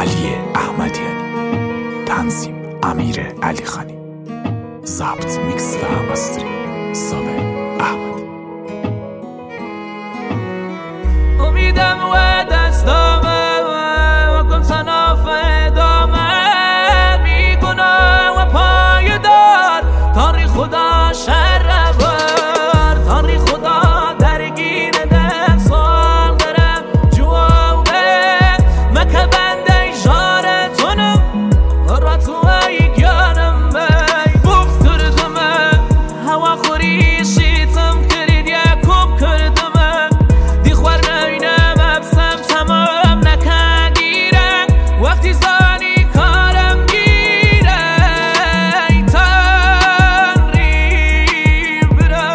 علی احمدیانی، تنظیم امیر علی خانی، ضبط میکس و مسترینگ صابر احمدی. امیدم و دستامه و کن صناف ادامه، بیگناه و پایدار تاری خدا شر بر، تاری خدا درگیر ده سال درم جوابه مکه بنده جارتونم را تو ای گیانم بی بوف کردمه هوا خوری شیطم کرید یکوب کردمه دی خوار نینم ابسم تمام نکندیره وقتی زانی کارم گیره ای تنری بره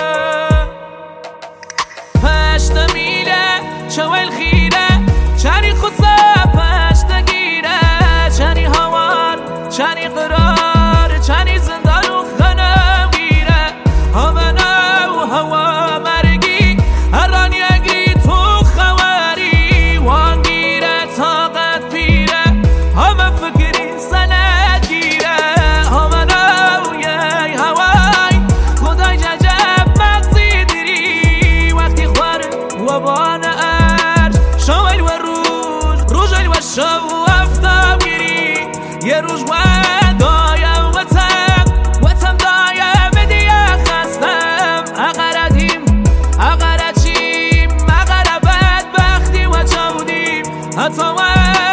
پشت میره شوال خیره چنی خصه پشت گیره چنی هوار چنی قرار چنی زندان و خنم گیره همنا و هوا مرگی هران یگی تو خواری وان گیره طاقت پیره همه فکری سند گیره همنا و یه هوای خدای ججب مغزی دیری وقتی خوار و بان ارج شوال و روز و شب و افتاب گیری یه روز و دایم وطم دایم دیگه خستم اقردیم اقرچیم اقربت بختی و چودیم حتی